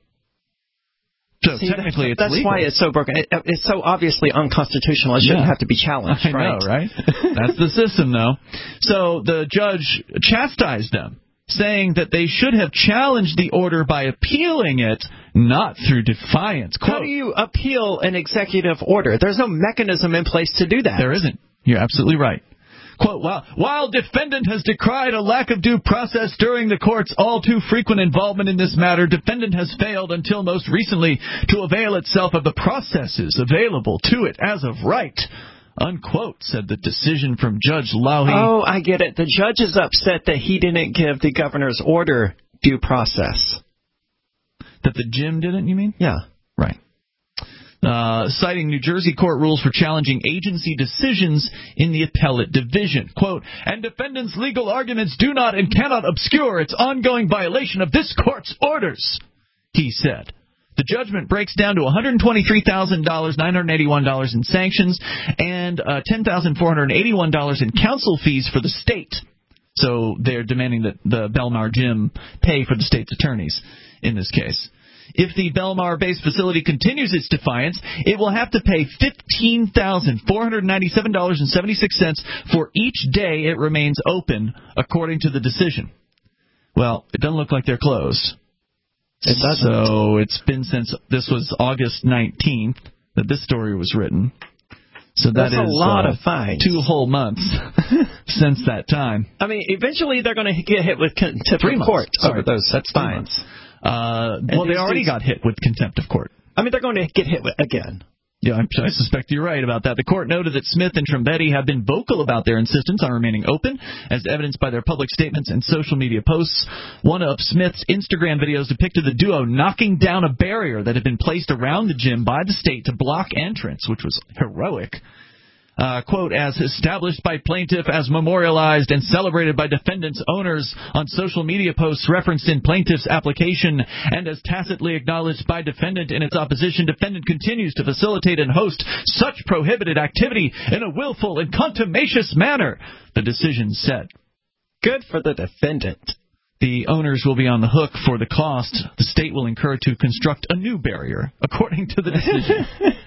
Speaker 3: So technically, it's
Speaker 4: that's
Speaker 3: legal.
Speaker 4: why it's so broken. It's so obviously unconstitutional. It shouldn't have to be challenged.
Speaker 3: I know, right? That's the system, though. So the judge chastised them, saying that they should have challenged the order by appealing it, not through defiance. Quote,
Speaker 4: how do you appeal an executive order? There's no mechanism in place to do that.
Speaker 3: There isn't. You're absolutely right. Quote, while defendant has decried a lack of due process during the court's all too frequent involvement in this matter, defendant has failed until most recently to avail itself of the processes available to it as of right. Unquote, said the decision from Judge Lauhe.
Speaker 4: Oh, I get it. The judge is upset that he didn't give the governor's order due process.
Speaker 3: That the gym didn't, you mean?
Speaker 4: Yeah.
Speaker 3: Right. Citing New Jersey court rules for challenging agency decisions in the appellate division. Quote, and defendant's legal arguments do not and cannot obscure its ongoing violation of this court's orders, he said. The judgment breaks down to $123,981 in sanctions and $10,481 in counsel fees for the state. So they're demanding that the Belmar Gym pay for the state's attorneys in this case. If the Belmar-based facility continues its defiance, it will have to pay $15,497.76 for each day it remains open, according to the decision. Well, it doesn't look like they're closed.
Speaker 4: It doesn't.
Speaker 3: So it's been since this was August 19th that this story was written. So
Speaker 4: that's a lot of fines.
Speaker 3: 2 whole months since that time.
Speaker 4: I mean, eventually they're going to get hit with contempt of court over those fines.
Speaker 3: Well, they already got hit with contempt of court.
Speaker 4: I mean, they're going to get hit again.
Speaker 3: Yeah, I suspect you're right about that. The court noted that Smith and Trombetti have been vocal about their insistence on remaining open, as evidenced by their public statements and social media posts. One of Smith's Instagram videos depicted the duo knocking down a barrier that had been placed around the gym by the state to block entrance, which was heroic. Quote, as established by plaintiff, as memorialized and celebrated by defendant's owners on social media posts referenced in plaintiff's application, and as tacitly acknowledged by defendant in its opposition, defendant continues to facilitate and host such prohibited activity in a willful and contumacious manner, the decision said.
Speaker 4: Good for the defendant.
Speaker 3: The owners will be on the hook for the cost the state will incur to construct a new barrier, according to the decision.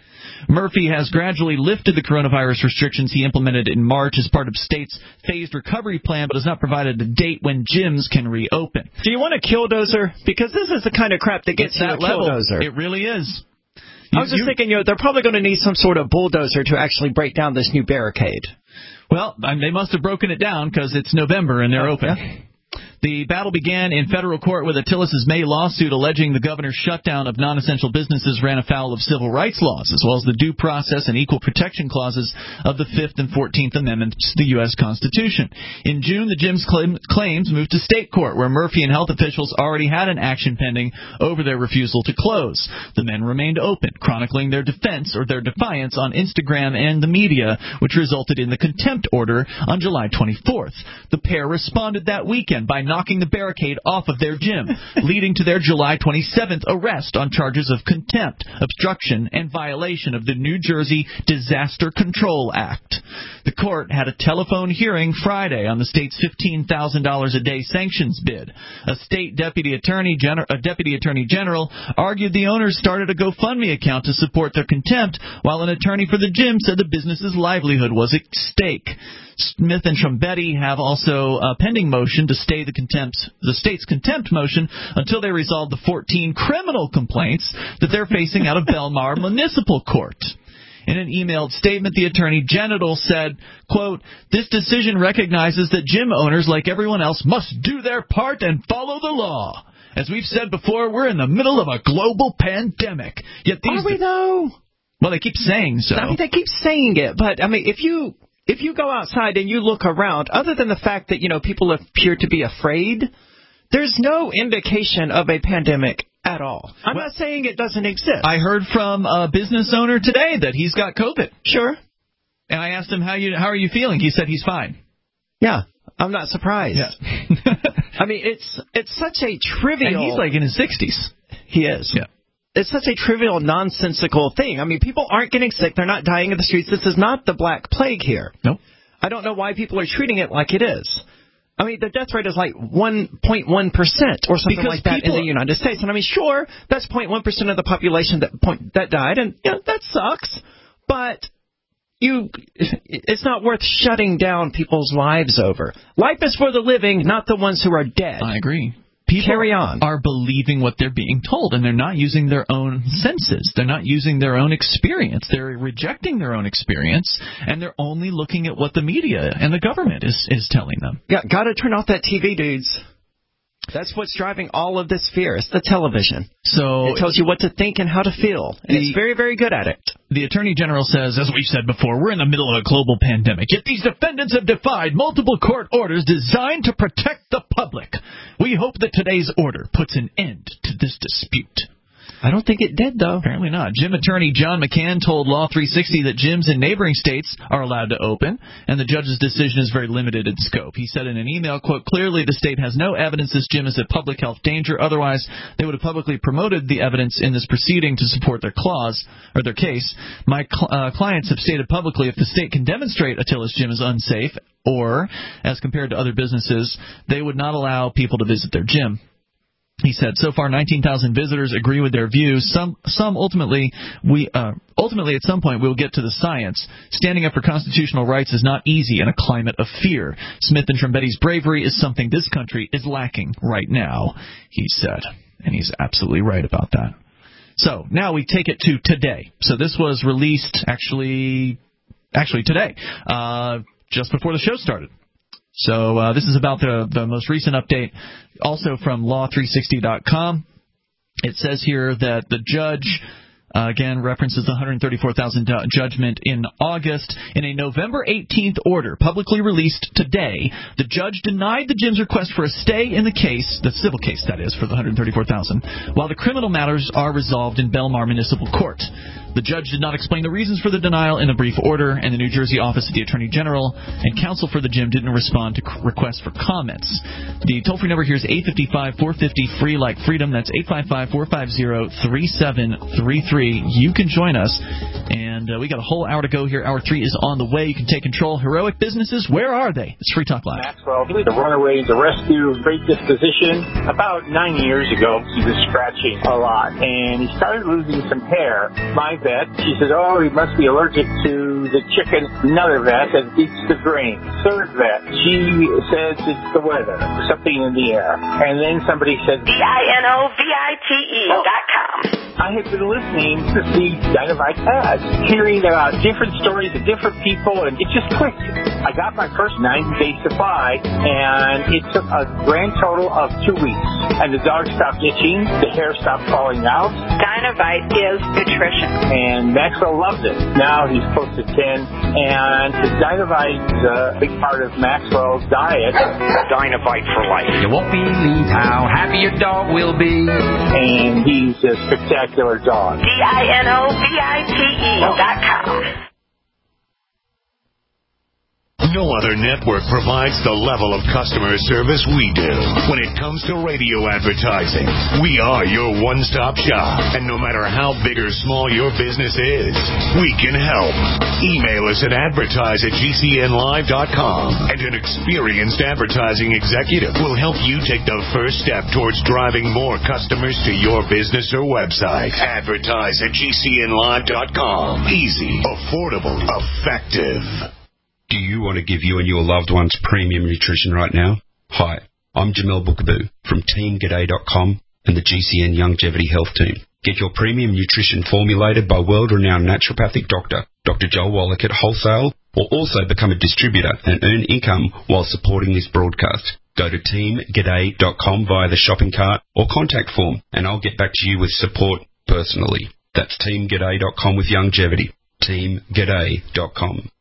Speaker 3: Murphy has gradually lifted the coronavirus restrictions he implemented in March as part of state's phased recovery plan, but has not provided a date when gyms can reopen.
Speaker 4: Do you want a killdozer? Because this is the kind of crap that gets you a killdozer.
Speaker 3: It really is.
Speaker 4: I was just thinking, they're probably going to need some sort of bulldozer to actually break down this new barricade.
Speaker 3: Well, they must have broken it down because it's November and they're open. Yeah. The battle began in federal court with Attila's May lawsuit alleging the governor's shutdown of non-essential businesses ran afoul of civil rights laws, as well as the due process and equal protection clauses of the 5th and 14th Amendments to the U.S. Constitution. In June, the gym's claims moved to state court, where Murphy and health officials already had an action pending over their refusal to close. The men remained open, chronicling their defense or their defiance on Instagram and the media, which resulted in the contempt order on July 24th. The pair responded that weekend by knocking the barricade off of their gym, leading to their July 27th arrest on charges of contempt, obstruction, and violation of the New Jersey Disaster Control Act. The court had a telephone hearing Friday on the state's $15,000 a day sanctions bid. A state deputy attorney general argued the owners started a GoFundMe account to support their contempt, while an attorney for the gym said the business's livelihood was at stake. Smith and Trombetti have also a pending motion to stay the state's contempt motion until they resolve the 14 criminal complaints that they're facing out of Belmar Municipal Court. In an emailed statement, the Attorney General said, quote, "This decision recognizes that gym owners, like everyone else, must do their part and follow the law. As we've said before, we're in the middle of a global pandemic. Yet these
Speaker 4: Are we, though?
Speaker 3: Well, they keep saying so.
Speaker 4: I mean, they keep saying it, but, I mean, if you go outside and you look around, other than the fact that, people appear to be afraid, there's no indication of a pandemic at all. I'm not saying it doesn't exist.
Speaker 3: I heard from a business owner today that he's got COVID.
Speaker 4: Sure.
Speaker 3: And I asked him, how are you feeling? He said he's fine.
Speaker 4: Yeah, I'm not surprised.
Speaker 3: Yeah.
Speaker 4: I mean, it's such a trivial...
Speaker 3: And he's like in his 60s.
Speaker 4: He is.
Speaker 3: Yeah.
Speaker 4: It's such a trivial, nonsensical thing. I mean, people aren't getting sick. They're not dying in the streets. This is not the Black Plague here.
Speaker 3: Nope.
Speaker 4: I don't know why people are treating it like it is. I mean, the death rate is like 1.1% or something like that in the United States. And I mean, sure, that's 0.1% of the population that died, and that sucks. But it's not worth shutting down people's lives over. Life is for the living, not the ones who are dead.
Speaker 3: I agree. People are believing what they're being told, and they're not using their own senses. They're not using their own experience. They're rejecting their own experience, and they're only looking at what the media and the government is telling them.
Speaker 4: Yeah, got to turn off that TV, dudes. That's what's driving all of this fear. It's the television.
Speaker 3: So
Speaker 4: it tells you what to think and how to feel, and it's very, very good at it.
Speaker 3: The Attorney General says, as we've said before, we're in the middle of a global pandemic, yet these defendants have defied multiple court orders designed to protect the public. We hope that today's order puts an end to this dispute.
Speaker 4: I don't think it did, though.
Speaker 3: Apparently not. Gym attorney John McCann told Law 360 that gyms in neighboring states are allowed to open, and the judge's decision is very limited in scope. He said in an email, quote, "Clearly the state has no evidence this gym is a public health danger. Otherwise, they would have publicly promoted the evidence in this proceeding to support their their case. My clients have stated publicly if the state can demonstrate Attila's gym is unsafe, or, as compared to other businesses, they would not allow people to visit their gym." He said, so far 19,000 visitors agree with their views. Some ultimately at some point we'll get to the science. Standing up for constitutional rights is not easy in a climate of fear. Smith and Trombetti's bravery is something this country is lacking right now, he said. And he's absolutely right about that. So now we take it to today. So this was released actually today, just before the show started. So this is about the most recent update, also from Law360.com. It says here that the judge, again, references the $134,000 judgment in August. In a November 18th order publicly released today, the judge denied the gym's request for a stay in the case, the civil case, that is, for the $134,000, while the criminal matters are resolved in Belmar Municipal Court. The judge did not explain the reasons for the denial in a brief order, and the New Jersey office of the Attorney General and counsel for the gym didn't respond to requests for comments. The toll-free number here is 855-450-FREE like freedom. That's 855-450-3733. You can join us, and we got a whole hour to go here. Hour 3 is on the way. You can take control. Heroic businesses, where are they? It's Free Talk Live.
Speaker 7: Maxwell, he was a runaway, the rescue, great disposition. About 9 years ago, he was scratching a lot, and he started losing some hair. My vet, she said, oh, he must be allergic to the chicken. Another vet said, it's the grain. Third vet, she says it's the weather, something in the air. And then somebody said, DINOVITE.com. I had been listening to the Dinovite ads, hearing about different stories of different people, and it just clicked. I got my first 90-day supply, and it took a grand total of 2 weeks. And the dog stopped itching, the hair stopped falling out.
Speaker 13: Dinovite is nutrition.
Speaker 7: And Maxwell loves it. Now he's close to 10, and the Dinovite's a big part of Maxwell's diet. Dinovite for life.
Speaker 14: You won't believe how happy your dog will be.
Speaker 7: And he's a spectacular dog.
Speaker 13: DINOVITE.com.
Speaker 8: No other network provides the level of customer service we do. When it comes to radio advertising, we are your one-stop shop. And no matter how big or small your business is, we can help. Email us at advertise@gcnlive.com, and an experienced advertising executive will help you take the first step towards driving more customers to your business or website. Advertise@gcnlive.com. Easy, affordable, effective.
Speaker 23: Do you want to give you and your loved ones premium nutrition right now? Hi, I'm Jamel Bookaboo from TeamGaday.com and the GCN Longevity Health Team. Get your premium nutrition formulated by world-renowned naturopathic doctor Dr. Joel Wallach at Wholesale, or also become a distributor and earn income while supporting this broadcast. Go to teamg'day.com via the shopping cart or contact form, and I'll get back to you with support personally. That's teamg'day.com with longevity. teamg'day.com.